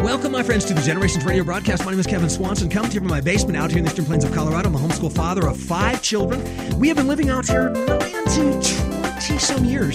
Welcome, my friends, to the Generations Radio broadcast. My name is Kevin Swanson, coming to you from my basement out here in the Eastern Plains of Colorado. I'm a homeschool father of 5 children. We have been living out here 9 to 20-some years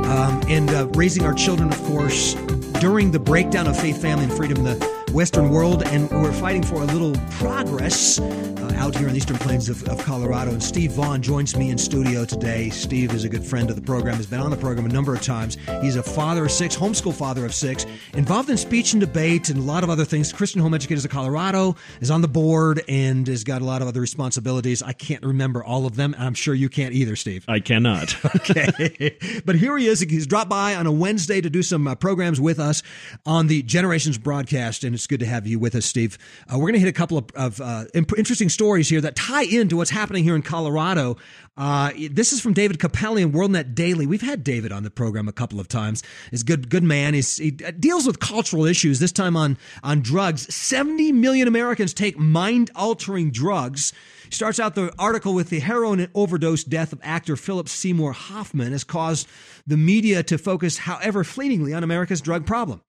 and raising our children, of course, during the breakdown of faith, family, and freedom in the Western world, and we're fighting for a little progress out here in the Eastern Plains of Colorado. And Steve Vaughn joins me in studio today. Steve is a good friend of the program, has been on the program a number of times. He's a father of 6, homeschool father of 6, involved in speech and debate and a lot of other things. Christian Home Educators of Colorado, is on the board and has got a lot of other responsibilities. I can't remember all of them. I'm sure you can't either, Steve. I cannot. Okay. But here he is. He's dropped by on a Wednesday to do some programs with us on the Generations broadcast, and it's good to have you with us, Steve. We're going to hit a couple of interesting stories here that tie into what's happening here in Colorado. This is from David Capelli in WorldNet Daily. We've had David on the program a couple of times. He's a good man. He deals with cultural issues, this time on drugs. 70 million Americans take mind-altering drugs. He starts out the article with the heroin overdose death of actor Philip Seymour Hoffman has caused the media to focus, however fleetingly, on America's drug problem.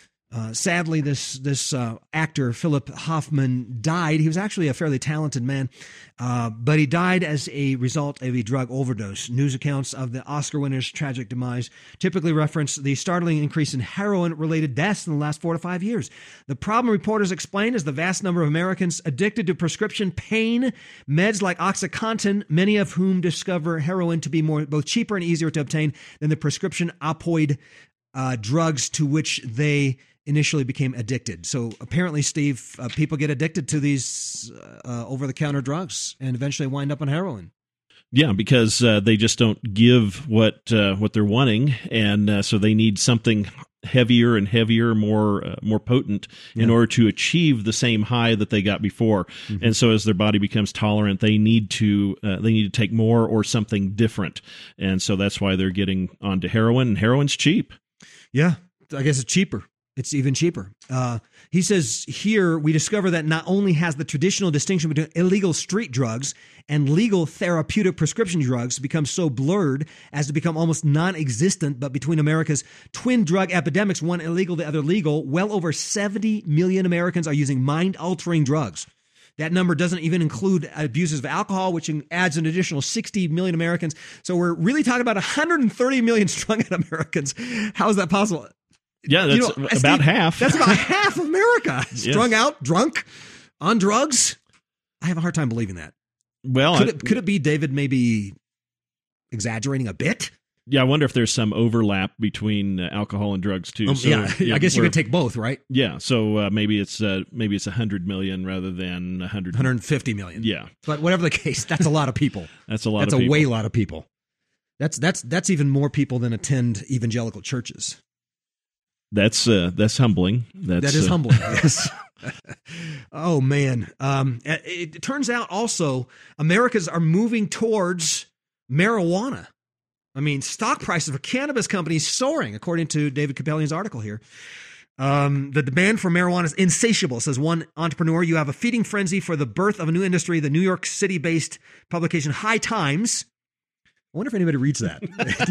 Sadly, this actor, Philip Hoffman, died. He was actually a fairly talented man, but he died as a result of a drug overdose. News accounts of the Oscar winner's tragic demise typically reference the startling increase in heroin-related deaths in the last 4 to 5 years. The problem, reporters explain, is the vast number of Americans addicted to prescription pain meds like OxyContin, many of whom discover heroin to be both cheaper and easier to obtain than the prescription opioid drugs to which they initially became addicted. So apparently, Steve, people get addicted to these over-the-counter drugs and eventually wind up on heroin. Yeah, because they just don't give what they're wanting, and so they need something heavier and heavier, more potent, in order to achieve the same high that they got before. Mm-hmm. And so, as their body becomes tolerant, they need to take more or something different, and so that's why they're getting onto heroin. And heroin's cheap. Yeah, I guess it's cheaper. It's even cheaper. He says here, we discover that not only has the traditional distinction between illegal street drugs and legal therapeutic prescription drugs become so blurred as to become almost non-existent, but between America's twin drug epidemics, one illegal, the other legal, well over 70 million Americans are using mind-altering drugs. That number doesn't even include abuses of alcohol, which adds an additional 60 million Americans. So we're really talking about 130 million strung-out Americans. How is that possible? Yeah, that's about half. That's about half of America. Strung out, drunk, on drugs. I have a hard time believing that. Well, could it be David maybe exaggerating a bit? Yeah, I wonder if there's some overlap between alcohol and drugs too. I guess you could take both, right? Yeah, so maybe it's 100 million rather than 150 million. Yeah, but whatever the case, that's a lot of people. That's a lot. That's a way lot of people. That's even more people than attend evangelical churches. That's humbling. That is humbling. Yes. Oh man. It turns out also Americans are moving towards marijuana. I mean, stock prices for cannabis companies soaring, according to David Capelli's article here. The demand for marijuana is insatiable, says one entrepreneur. You have a feeding frenzy for the birth of a new industry. The New York City-based publication High Times. I wonder if anybody reads that.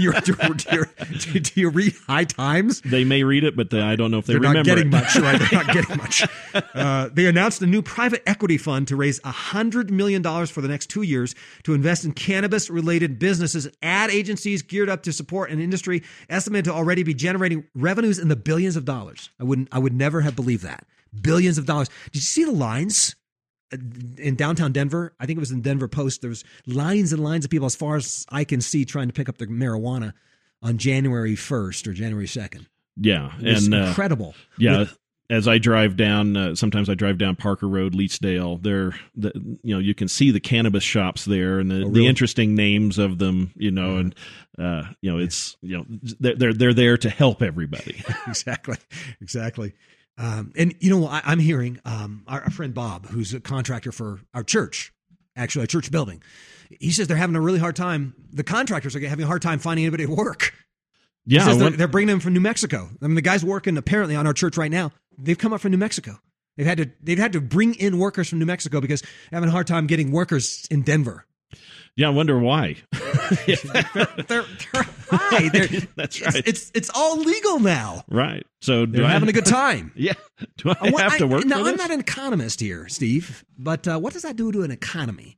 Do you read High Times? They may read it, but I don't know if they remember. They're not getting much, right? They're not getting much. They announced a new private equity fund to raise $100 million for the next 2 years to invest in cannabis-related businesses, ad agencies geared up to support an industry estimated to already be generating revenues in the billions of dollars. I would never have believed that. Billions of dollars. Did you see the lines? In downtown Denver, I think it was in Denver Post, there was lines and lines of people, as far as I can see, trying to pick up their marijuana on January 1st or January 2nd. Yeah. It's incredible. Yeah. As I drive down, sometimes I drive down Parker Road, Leetsdale. You can see the cannabis shops there and the interesting names of them, and it's, they're there to help everybody. Exactly. And I'm hearing our friend Bob, who's a contractor for our church, actually a church building. He says they're having a really hard time. The contractors are having a hard time finding anybody to work. Yeah, he says they're bringing them from New Mexico. I mean, the guys working apparently on our church right now, they've come up from New Mexico. They've had to bring in workers from New Mexico because they're having a hard time getting workers in Denver. Yeah, I wonder why. high. That's right. It's all legal now. Right. So They're having a good time. Yeah. Do I have to work now, for this? I'm not an economist here, Steve, but what does that do to an economy?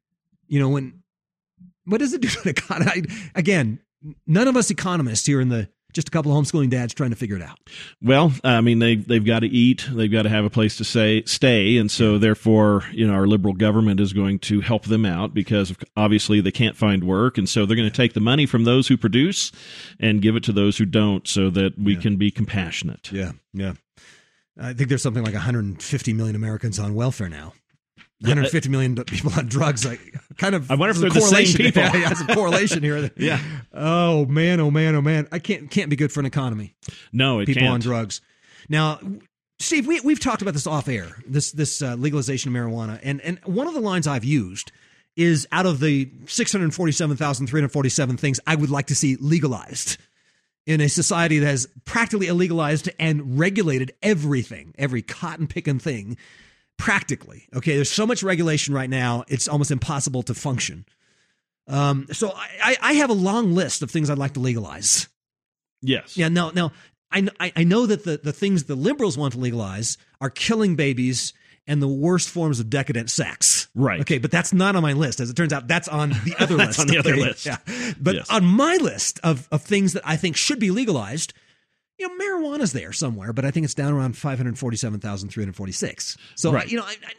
What does it do to an economy? Again, none of us economists here just a couple of homeschooling dads trying to figure it out. Well, I mean, they've got to eat, they've got to have a place to stay, and so therefore, our liberal government is going to help them out because obviously they can't find work, and so they're going to take the money from those who produce and give it to those who don't, so that we can be compassionate. Yeah. I think there's something like 150 million Americans on welfare now. 150 million people on drugs. I wonder if they're the same people. Yeah, there's a correlation here. Yeah. Oh man. I can't be good for an economy. No, it people can't. on drugs. Now, Steve, we've talked about this off air. This legalization of marijuana, and one of the lines I've used is out of the 647,347 things I would like to see legalized in a society that has practically illegalized and regulated everything, every cotton picking thing. Practically. Okay, there's so much regulation right now, it's almost impossible to function. So I have a long list of things I'd like to legalize. Yes. Yeah, now I know that the things the liberals want to legalize are killing babies and the worst forms of decadent sex. Right. Okay, but that's not on my list. As it turns out, that's on the other list. That's on the other list. Yeah. But on my list of things that I think should be legalized, marijuana's there somewhere, but I think it's down around 547,346. So, right.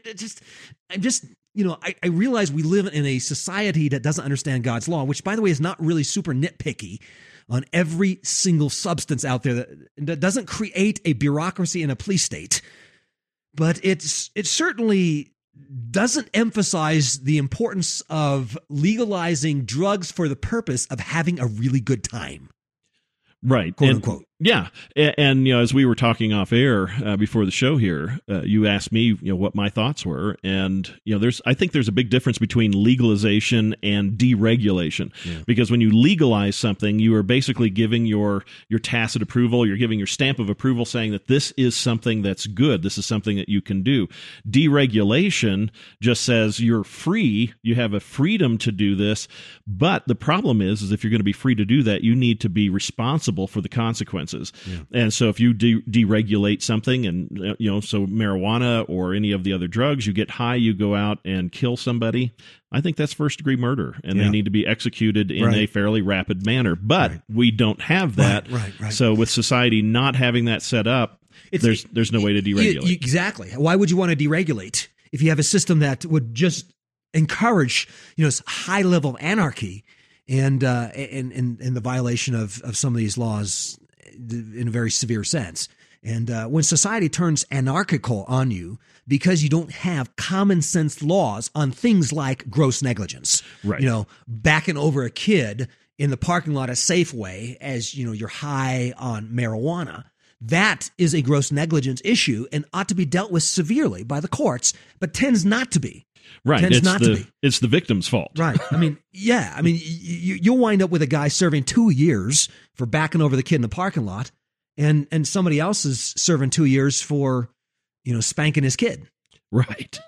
I realize we live in a society that doesn't understand God's law, which, by the way, is not really super nitpicky on every single substance out there that doesn't create a bureaucracy and a police state. But it certainly doesn't emphasize the importance of legalizing drugs for the purpose of having a really good time. Right. Quote unquote. Yeah. And as we were talking off air before the show here, you asked me, what my thoughts were. And, I think there's a big difference between legalization and deregulation. Yeah. Because when you legalize something, you are basically giving your tacit approval, you're giving your stamp of approval saying that this is something that's good. This is something that you can do. Deregulation just says you're free. You have a freedom to do this. But the problem is if you're going to be free to do that, you need to be responsible for the consequences. Yeah. And so if you deregulate something and, so marijuana or any of the other drugs, you get high, you go out and kill somebody, I think that's first degree murder and they need to be executed in a fairly rapid manner. But we don't have that. Right. So with society not having that set up, there's no way to deregulate. Exactly. Why would you want to deregulate if you have a system that would just encourage, high level anarchy and the violation of some of these laws in a very severe sense. And when society turns anarchical on you because you don't have common sense laws on things like gross negligence, right? Backing over a kid in the parking lot at Safeway as you're high on marijuana, that is a gross negligence issue and ought to be dealt with severely by the courts, but tends not to be. Right. It's the victim's fault. Right. You'll wind up with a guy serving 2 years for backing over the kid in the parking lot and somebody else is serving 2 years for, spanking his kid. Right.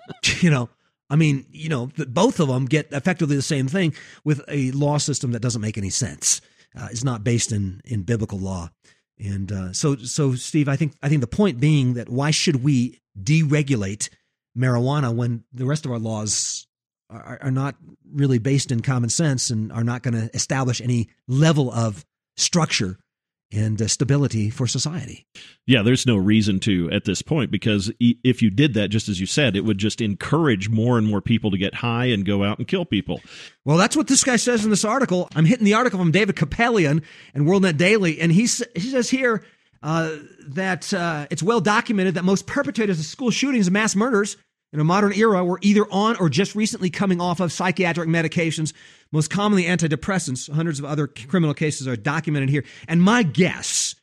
Both of them get effectively the same thing with a law system that doesn't make any sense. It's not based in biblical law. And so Steve, I think the point being that why should we deregulate marijuana when the rest of our laws are not really based in common sense and are not going to establish any level of structure and stability for society? Yeah, there's no reason to at this point, because if you did that, just as you said, it would just encourage more and more people to get high and go out and kill people. Well, that's what this guy says in this article. I'm hitting the article from David Kapelian and WorldNet Daily, and he says here that it's well documented that most perpetrators of school shootings and mass murders in a modern era were either on or just recently coming off of psychiatric medications, most commonly antidepressants. Hundreds of other criminal cases are documented here. And my guess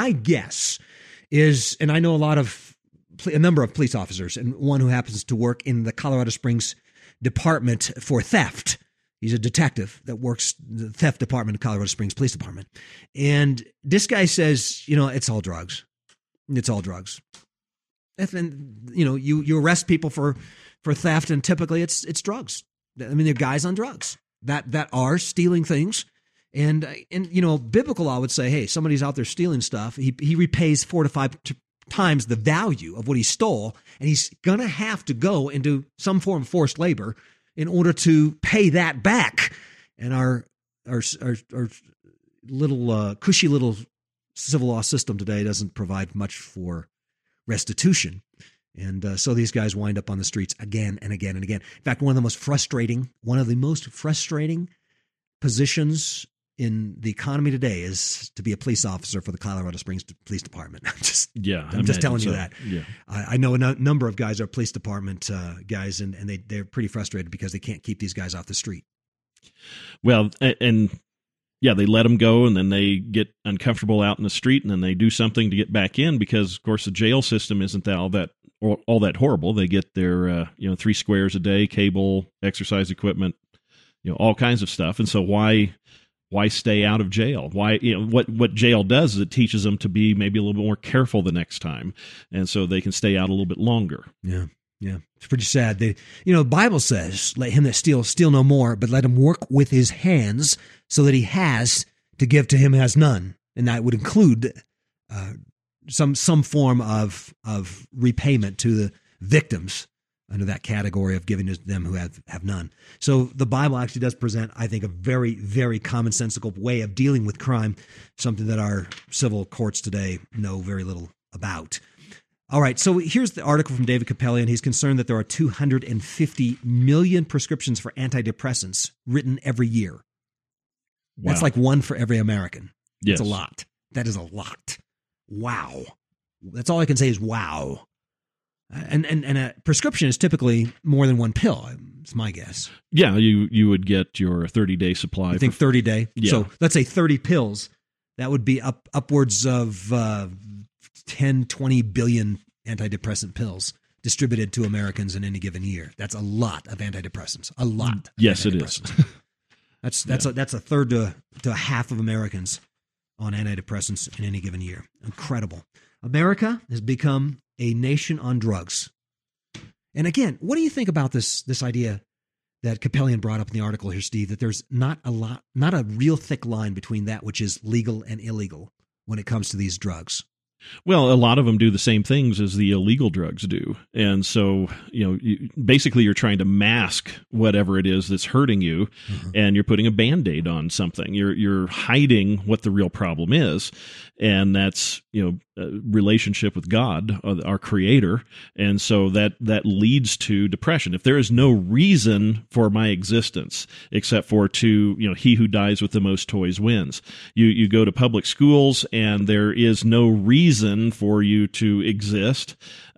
is, and I know a number of police officers, and one who happens to work in the Colorado Springs Department for Theft. He's a detective that works the theft department of Colorado Springs Police Department. And this guy says, it's all drugs. It's all drugs. And, you arrest people for theft, and typically it's drugs. I mean, they're guys on drugs that are stealing things And biblical law would say, hey, somebody's out there stealing stuff. He repays 4 to 5 times the value of what he stole, and he's going to have to go into some form of forced labor in order to pay that back. And our little cushy little civil law system today doesn't provide much for restitution. And so these guys wind up on the streets again and again and again. In fact, one of the most frustrating positions in the economy today is to be a police officer for the Colorado Springs Police Department. I'm just telling you that. Yeah. I know a number of guys are police department guys, and they're pretty frustrated because they can't keep these guys off the street. Well, and yeah, they let them go, and then they get uncomfortable out in the street, and then they do something to get back in because, of course, the jail system isn't all that horrible. They get their 3 squares a day, cable, exercise equipment, all kinds of stuff. And so why stay out of jail? Why, what jail does is it teaches them to be maybe a little bit more careful the next time, and so they can stay out a little bit longer. Yeah. Yeah, it's pretty sad. The Bible says, let him that steal no more, but let him work with his hands so that he has to give to him who has none. And that would include some form of repayment to the victims under that category of giving to them who have none. So the Bible actually does present, I think, a very, very commonsensical way of dealing with crime, something that our civil courts today know very little about. All right, so here's the article from David Capellion. He's concerned that there are 250 million prescriptions for antidepressants written every year. Wow. That's like 1 for every American. Yes. That's a lot. That is a lot. Wow. That's all I can say is wow. And a prescription is typically more than 1 pill. It's my guess. Yeah, you would get your 30-day supply. I think 30-day. Yeah. So let's say 30 pills. That would be upwards of 10, 20 billion antidepressant pills distributed to Americans in any given year. That's a lot of antidepressants. A lot. Yes, it is. That's a third to a half of Americans on antidepressants in any given year. Incredible. America has become a nation on drugs. And again, what do you think about this idea that Capellion brought up in the article here, Steve, that there's not a real thick line between that which is legal and illegal when it comes to these drugs? Well, a lot of them do the same things as the illegal drugs do. And so, basically you're trying to mask whatever it is that's hurting you, and you're putting a Band-Aid on something. You're hiding what the real problem is, and that's, a relationship with God, our Creator. And so that leads to depression. If there is no reason for my existence except for he who dies with the most toys wins. You go to public schools and there is no reason for you to exist,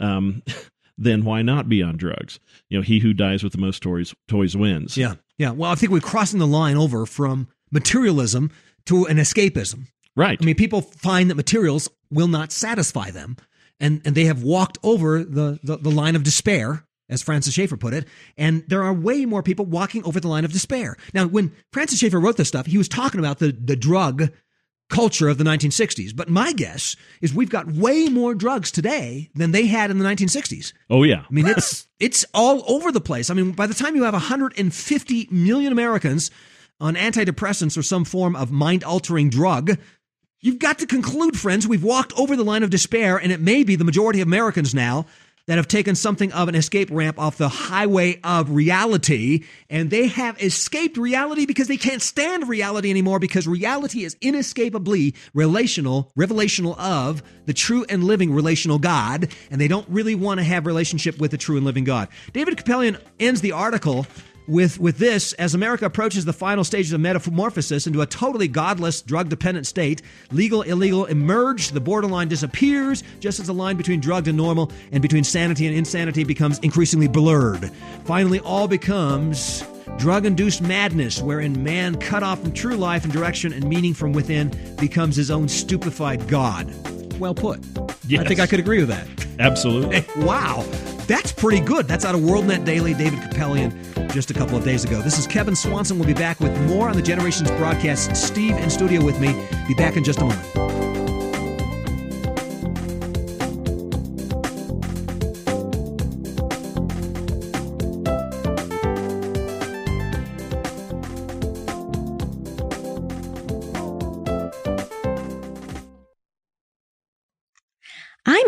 then why not be on drugs? He who dies with the most toys wins. Yeah. Yeah. Well, I think we're crossing the line over from materialism to an escapism. Right. I mean, people find that materials will not satisfy them, and they have walked over the line of despair, as Francis Schaeffer put it, and there are way more people walking over the line of despair. Now, when Francis Schaeffer wrote this stuff, he was talking about the drug culture of the 1960s, but my guess is we've got way more drugs today than they had in the 1960s. Oh, yeah. I mean, it's all over the place. I mean, by the time you have 150 million Americans on antidepressants or some form of mind-altering drug, you've got to conclude, friends, we've walked over the line of despair, and it may be the majority of Americans now that have taken something of an escape ramp off the highway of reality, and they have escaped reality because they can't stand reality anymore, because reality is inescapably revelational of the true and living relational God, and they don't really want to have relationship with the true and living God. David Capellion ends the article with this: as America approaches the final stages of metamorphosis into a totally godless, drug-dependent state, legal, illegal emerge, the borderline disappears, just as the line between drugged and normal and between sanity and insanity becomes increasingly blurred. Finally, all becomes drug-induced madness, wherein man, cut off from true life and direction and meaning from within, becomes his own stupefied God. Well put. Yes. I think I could agree with that. Absolutely. Wow. That's pretty good. That's out of WorldNet Daily, David Capellion, just a couple of days ago. This is Kevin Swanson. We'll be back with more on the Generations broadcast. Steve in studio with me. Be back in just a moment.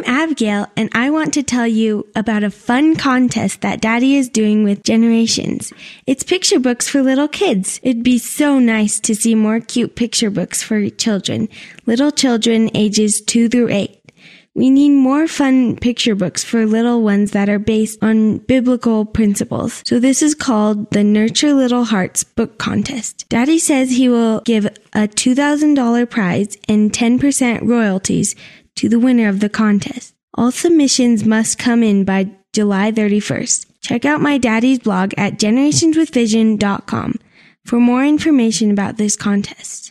Abigail, and I want to tell you about a fun contest that Daddy is doing with Generations. It's picture books for little kids. It'd be so nice to see more cute picture books for children, little children ages 2 through 8. We need more fun picture books for little ones that are based on biblical principles. So this is called the Nurture Little Hearts Book Contest. Daddy says he will give a $2,000 prize and 10% royalties to the winner of the contest. All submissions must come in by July 31st. Check out my daddy's blog at generationswithvision.com for more information about this contest.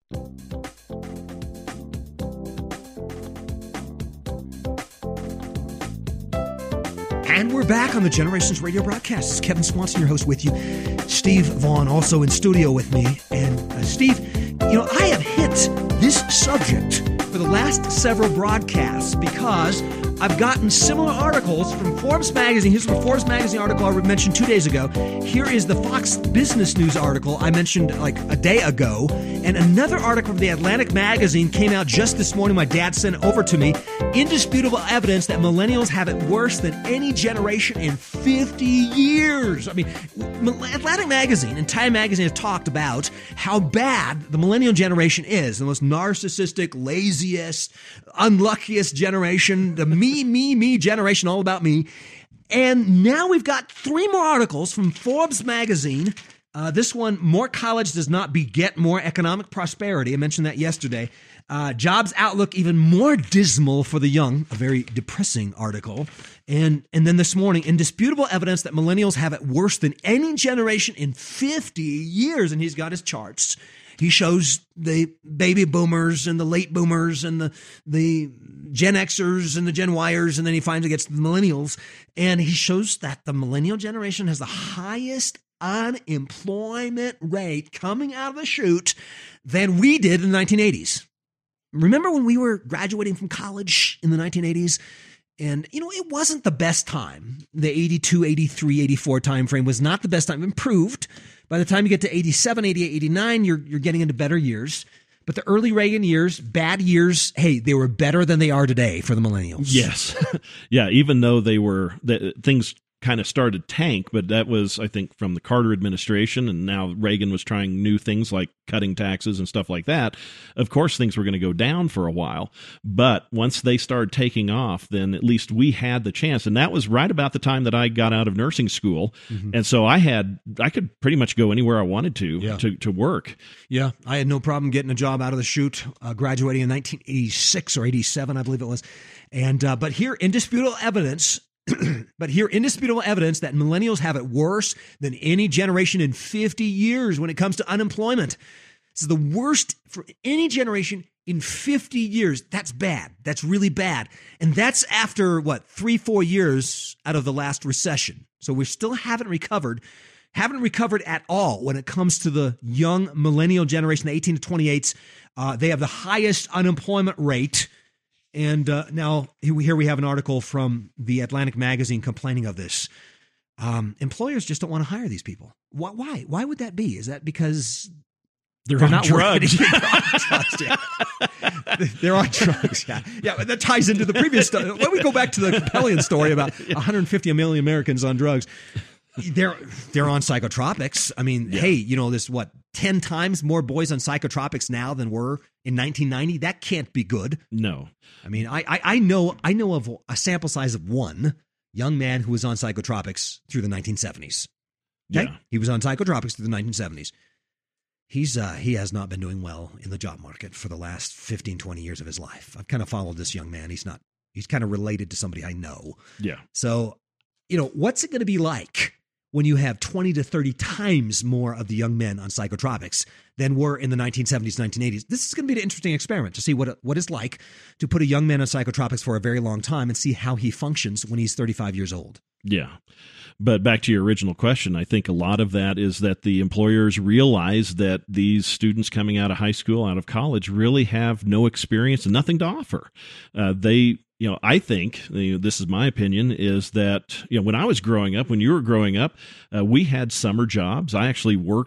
And we're back on the Generations Radio broadcast. It's Kevin Swanson, your host, with you. Steve Vaughn, also in studio with me. And Steve, I have hit this subject for the last several broadcasts because I've gotten similar articles from Forbes Magazine. Here's the Forbes Magazine article I mentioned 2 days ago. Here is the Fox Business News article I mentioned like a day ago. And another article from the Atlantic Magazine came out just this morning. My dad sent it over to me. Indisputable evidence that millennials have it worse than any generation in 50 years. I mean, Atlantic Magazine and Time Magazine have talked about how bad the millennial generation is. The most narcissistic, laziest, unluckiest generation. The me generation, all about me. And now we've got 3 more articles from Forbes Magazine. This one, more college does not beget more economic prosperity. I mentioned that yesterday. Jobs outlook even more dismal for the young. A very depressing article. And then this morning, indisputable evidence that millennials have it worse than any generation in 50 years. And he's got his charts. He shows the baby boomers and the late boomers and the Gen Xers and the Gen Yers, and then he finally gets to the millennials. And he shows that the millennial generation has the highest unemployment rate coming out of the chute than we did in the 1980s. Remember when we were graduating from college in the 1980s? And, it wasn't the best time. The 82, 83, 84 time frame was not the best time. Improved. By the time you get to 87, 88, 89, you're getting into better years. But the early Reagan years, bad years, hey, they were better than they are today for the millennials. Yes. Yeah, even though things kind of started tank, but that was, I think, from the Carter administration, and now Reagan was trying new things like cutting taxes and stuff like that. Of course, things were going to go down for a while, but once they started taking off, then at least we had the chance, and that was right about the time that I got out of nursing school, and so I could pretty much go anywhere I wanted to work. Yeah, I had no problem getting a job out of the chute, graduating in 1986 or 87, I believe it was, and but here, indisputable evidence that millennials have it worse than any generation in 50 years when it comes to unemployment. This is the worst for any generation in 50 years. That's bad. That's really bad. And that's after, 3-4 years out of the last recession. So we still haven't recovered at all when it comes to the young millennial generation, the 18 to 28s. They have the highest unemployment rate. And now here we have an article from the Atlantic Magazine complaining of this. Employers just don't want to hire these people. Why? Why would that be? Is that because they're on not drugs? They're on drugs. Yeah. But that ties into the previous stuff. Let me go back to the Capellian story about 150 million Americans on drugs. They're on psychotropics. I mean, hey, there's 10 times more boys on psychotropics now than were in 1990. That can't be good. No. I mean, I know of a sample size of one young man who was on psychotropics through the 1970s. Okay? Yeah. He was on psychotropics through the 1970s. He has not been doing well in the job market for the last 15, 20 years of his life. I've kind of followed this young man. He's kind of related to somebody I know. Yeah. So, what's it going to be like when you have 20 to 30 times more of the young men on psychotropics than were in the 1970s, 1980s? This is going to be an interesting experiment to see what it's like to put a young man on psychotropics for a very long time and see how he functions when he's 35 years old. Yeah. But back to your original question, I think a lot of that is that the employers realize that these students coming out of high school, out of college, really have no experience and nothing to offer. I think, this is my opinion, is that, when I was growing up, when you were growing up, we had summer jobs. I actually worked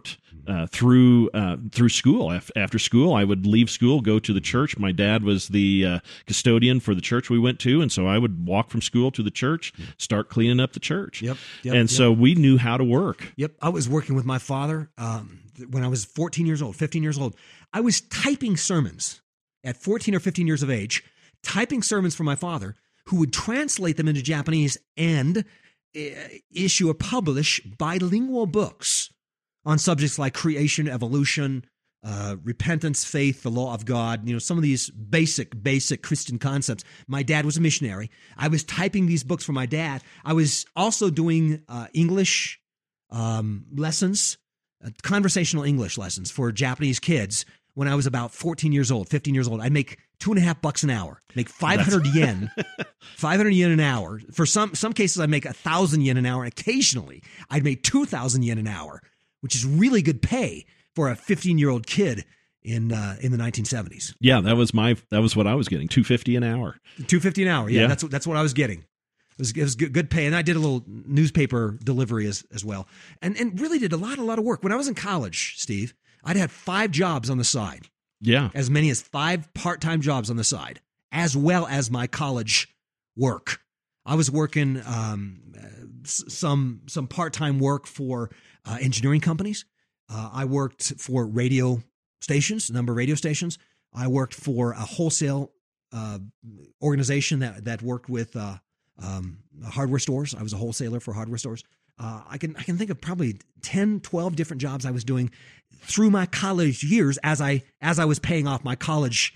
through school. After school, I would leave school, go to the church. My dad was the custodian for the church we went to, and so I would walk from school to the church, start cleaning up the church. So we knew how to work. I was working with my father when I was 14 years old, 15 years old. I was typing sermons at 14 or 15 years of age, typing sermons for my father, who would translate them into Japanese and issue or publish bilingual books on subjects like creation, evolution, repentance, faith, the law of God, some of these basic Christian concepts. My dad was a missionary. I was typing these books for my dad. I was also doing English lessons, conversational English lessons for Japanese kids when I was about 14 years old, 15 years old. I'd make $2.50 an hour, make 500 yen, 500 yen an hour. For some cases, I'd make 1,000 yen an hour. And occasionally, I'd make 2,000 yen an hour, which is really good pay for a 15-year-old kid in the 1970s. Yeah, that was what I was getting, $2.50 an hour. $2.50 an hour. Yeah. That's what I was getting. It was good pay, and I did a little newspaper delivery as well, and really did a lot of work. When I was in college, Steve, I'd had 5 jobs on the side. Yeah, as many as 5 part-time jobs on the side, as well as my college work. I was working some part-time work for engineering companies. I worked for radio stations, a number of radio stations. I worked for a wholesale organization that worked with hardware stores. I was a wholesaler for hardware stores. I can think of probably 10, 12 different jobs I was doing through my college years as I was paying off my college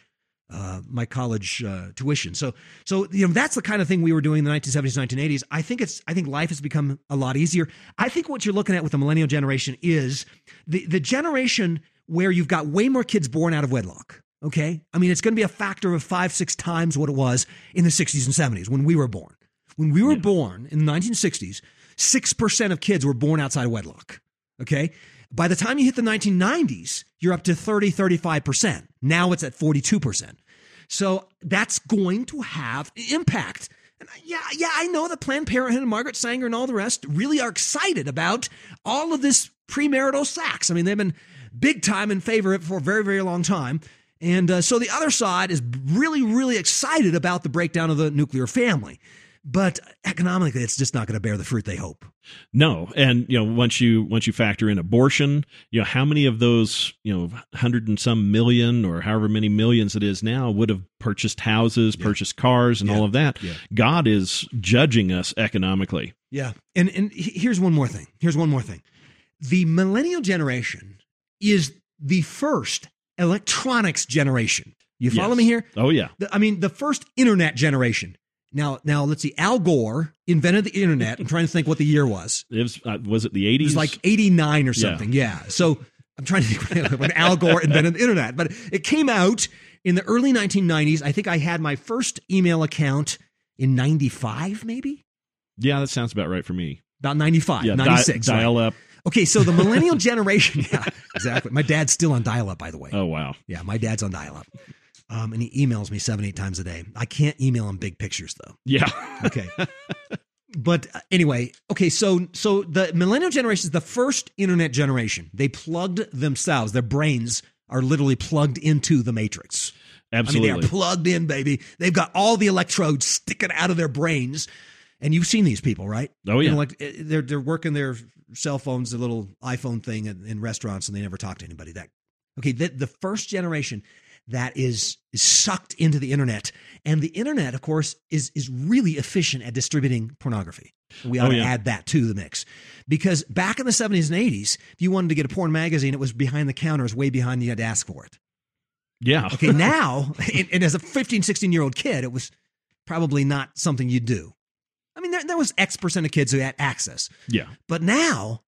tuition. So that's the kind of thing we were doing in the 1970s, 1980s. I think life has become a lot easier. I think what you're looking at with the millennial generation is the generation where you've got way more kids born out of wedlock. Okay, I mean it's going to be a factor of 5-6 times what it was in the 60s and 70s when we were born. When we were born in the 1960s, 6% of kids were born outside of wedlock. Okay, by the time you hit the 1990s, you're up to 30-35%. Now it's at 42%. So that's going to have impact. And I know that Planned Parenthood and Margaret Sanger and all the rest really are excited about all of this premarital sex. I mean, they've been big time in favor of it for a very, very long time. And so the other side is really, really excited about the breakdown of the nuclear family. But economically, it's just not going to bear the fruit they hope. No, and once you factor in abortion, how many of those 100 and some million or however many millions it is now would have purchased houses, purchased cars, and all of that? Yeah. God is judging us economically. Yeah, and here's one more thing. The millennial generation is the first electronics generation. You follow me here? Oh yeah. The first internet generation. Now let's see. Al Gore invented the internet. I'm trying to think what the year was. It was it the 80s? It was like 89 or something. Yeah. So I'm trying to think when Al Gore invented the internet, but it came out in the early 1990s. I think I had my first email account in 95, maybe. Yeah, that sounds about right for me. About 95, 96. Dial up. Okay, so the millennial generation. Yeah, exactly. My dad's still on dial-up, by the way. Oh, wow. Yeah, my dad's on dial-up. And he emails me 7-8 times a day. I can't email him big pictures, though. Yeah. Okay. But anyway, okay, so the millennial generation is the first internet generation. They plugged themselves. Their brains are literally plugged into the matrix. Absolutely. I mean, they are plugged in, baby. They've got all the electrodes sticking out of their brains. And you've seen these people, right? Oh, yeah. They're working their cell phones, the little iPhone thing in restaurants, and they never talk to anybody. The first generation that is sucked into the internet. And the internet, of course, is really efficient at distributing pornography. We ought to add that to the mix. Because back in the 70s and 80s, if you wanted to get a porn magazine, it was behind the counter, it was way behind, you had to ask for it. Yeah. Okay, now, and as a 15, 16-year-old kid, it was probably not something you'd do. I mean, there was X% of kids who had access. Yeah. But now,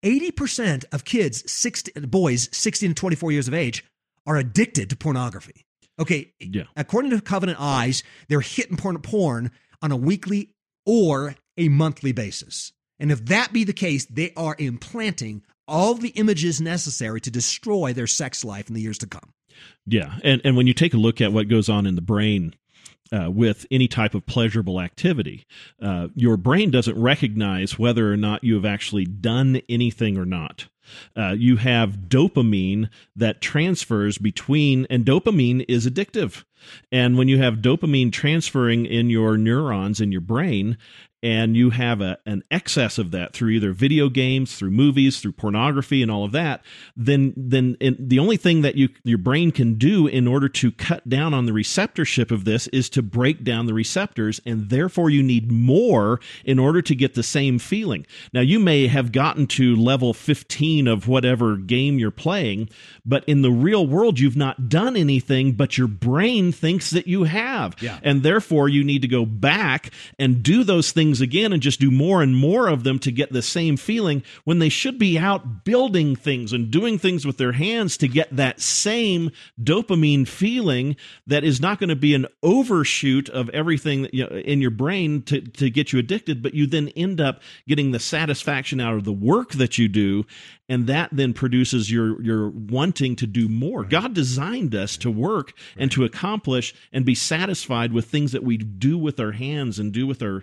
80% of kids, boys 16 to 24 years of age, are addicted to pornography. Okay, according to Covenant Eyes, they're hitting porn on a weekly or a monthly basis. And if that be the case, they are implanting all the images necessary to destroy their sex life in the years to come. Yeah, and when you take a look at what goes on in the brain with any type of pleasurable activity. Your brain doesn't recognize whether or not you have actually done anything or not. You have dopamine that transfers between, and dopamine is addictive. And when you have dopamine transferring in your neurons in your brain, and you have an excess of that through either video games, through movies, through pornography, and all of that, then the only thing that your brain can do in order to cut down on the receptorship of this is to break down the receptors, and therefore you need more in order to get the same feeling. Now, you may have gotten to level 15 of whatever game you're playing, but in the real world, you've not done anything, but your brain thinks that you have. Yeah. And therefore, you need to go back and do those things again and just do more and more of them to get the same feeling, when they should be out building things and doing things with their hands to get that same dopamine feeling that is not going to be an overshoot of everything in your brain to get you addicted, but you then end up getting the satisfaction out of the work that you do, and that then produces your wanting to do more. Right. God designed us to work and to accomplish and be satisfied with things that we do with our hands and do with our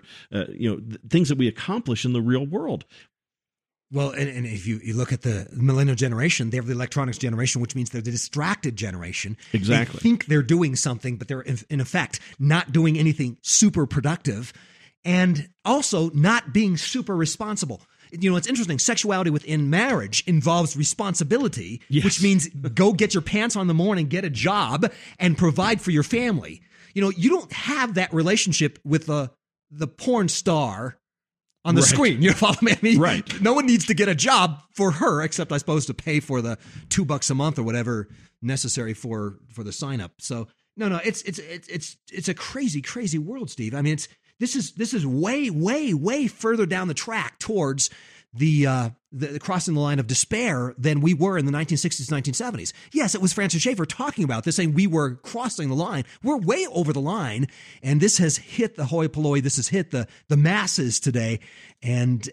things that we accomplish in the real world. Well, and if you look at the millennial generation, they have the electronics generation, which means they're the distracted generation. Exactly. They think they're doing something, but they're in effect not doing anything super productive, and also not being super responsible. It's interesting. Sexuality within marriage involves responsibility, yes, which means go get your pants on in the morning, get a job, and provide for your family. You don't have that relationship with the porn star on the screen. You follow me? I mean, right. No one needs to get a job for her, except I suppose to pay for the $2 a month or whatever necessary for the sign up. So no, it's a crazy, crazy world, Steve. I mean, this is way, way, way further down the track towards the crossing the line of despair than we were in the 1960s, 1970s. Yes, it was Francis Schaeffer talking about this, saying we were crossing the line. We're way over the line, and this has hit the hoi polloi. This has hit the masses today, and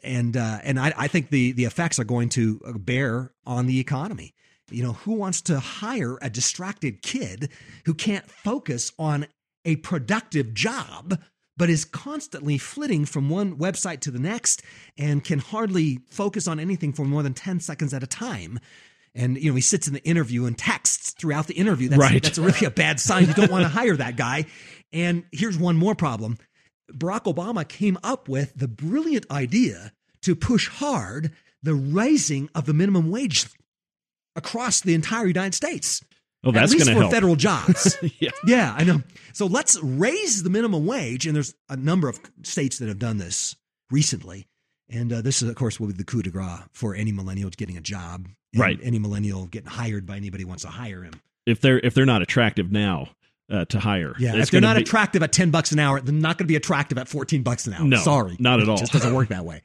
I think the effects are going to bear on the economy. Who wants to hire a distracted kid who can't focus on a productive job, but is constantly flitting from one website to the next and can hardly focus on anything for more than 10 seconds at a time? And, he sits in the interview and texts throughout the interview. That's really a bad sign. You don't want to hire that guy. And here's one more problem. Barack Obama came up with the brilliant idea to push hard the raising of the minimum wage across the entire United States. Oh, that's going to help. At least for federal jobs. Yeah. Yeah, I know. So let's raise the minimum wage. And there's a number of states that have done this recently. And this, of course, will be the coup de grace for any millennial getting a job. And right. Any millennial getting hired by anybody who wants to hire him. If they're not attractive now to hire. Yeah, if they're not attractive at $10 an hour, they're not going to be attractive at $14 an hour. No, sorry. Not at all. It just doesn't work that way.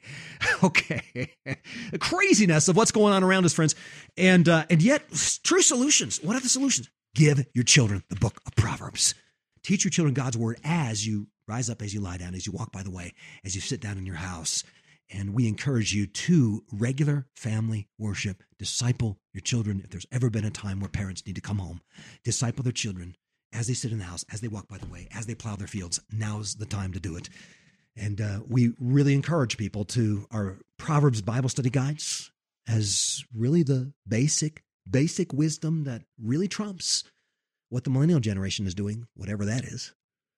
Okay. The craziness of what's going on around us, friends. And yet, true solutions. What are the solutions? Give your children the book of Proverbs. Teach your children God's word as you rise up, as you lie down, as you walk by the way, as you sit down in your house. And we encourage you to regular family worship. Disciple your children. If there's ever been a time where parents need to come home, disciple their children as they sit in the house, as they walk by the way, as they plow their fields. Now's the time to do it. And we really encourage people to our Proverbs Bible study guides as really the basic wisdom that really trumps what the millennial generation is doing, whatever that is.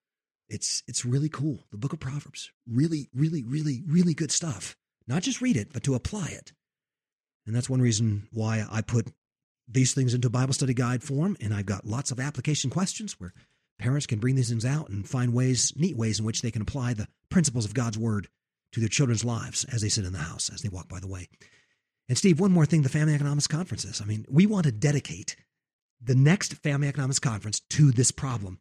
It's really cool. The book of Proverbs, really, really, really, really good stuff. Not just read it, but to apply it. And that's one reason why I put these things into Bible study guide form. And I've got lots of application questions where parents can bring these things out and find neat ways in which they can apply the principles of God's word to their children's lives as they sit in the house, as they walk by the way. And Steve, one more thing, the Family Economics Conferences. I mean, we want to dedicate the next Family Economics Conference to this problem.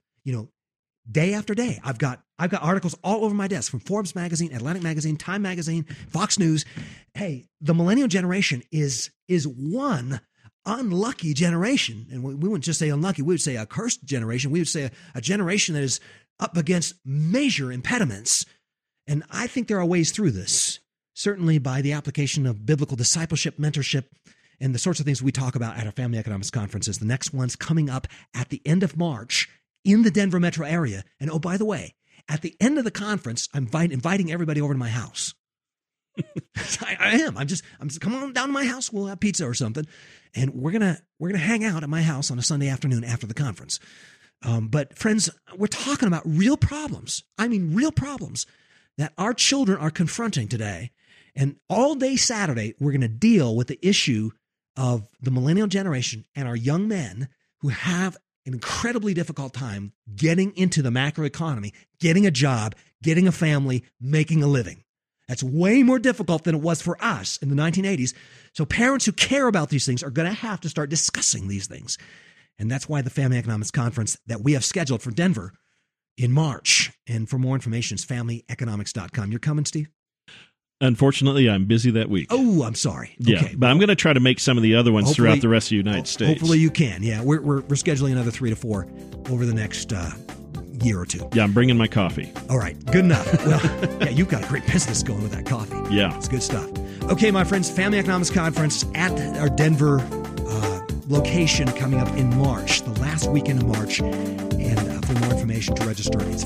Day after day, I've got articles all over my desk from Forbes magazine, Atlantic magazine, Time magazine, Fox News. Hey, the millennial generation is one unlucky generation. And we wouldn't just say unlucky, we would say a cursed generation. We would say a generation that is up against major impediments. And I think there are ways through this, certainly by the application of biblical discipleship, mentorship, and the sorts of things we talk about at our Family Economics Conferences. The next one's coming up at the end of March in the Denver metro area. And oh, by the way, at the end of the conference, I'm inviting everybody over to my house. I am. I'm just come on down to my house. We'll have pizza or something, and we're gonna hang out at my house on a Sunday afternoon after the conference. But friends, we're talking about real problems. I mean, real problems that our children are confronting today. And all day Saturday, we're going to deal with the issue of the millennial generation and our young men who have an incredibly difficult time getting into the macroeconomy, getting a job, getting a family, making a living. That's way more difficult than it was for us in the 1980s. So parents who care about these things are going to have to start discussing these things. And that's why the Family Economics Conference that we have scheduled for Denver in March. And for more information, it's familyeconomics.com. You're coming, Steve? Unfortunately, I'm busy that week. Oh, I'm sorry. Yeah, okay. But I'm going to try to make some of the other ones throughout the rest of the United States. Hopefully you can. Yeah, we're scheduling another 3 to 4 over the next year or two. Yeah, I'm bringing my coffee. All right, good enough. Well, yeah, you've got a great business going with that coffee. Yeah. It's good stuff. Okay, my friends, Family Economics Conference at our Denver location coming up in March, the last weekend of March. And for more information to register, it's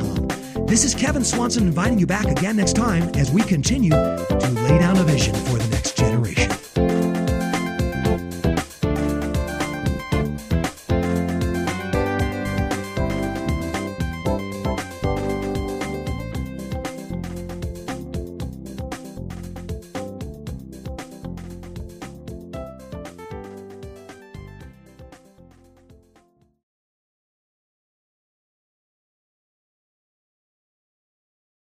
familyeconomics.com. This is Kevin Swanson inviting you back again next time as we continue to lay down a vision for the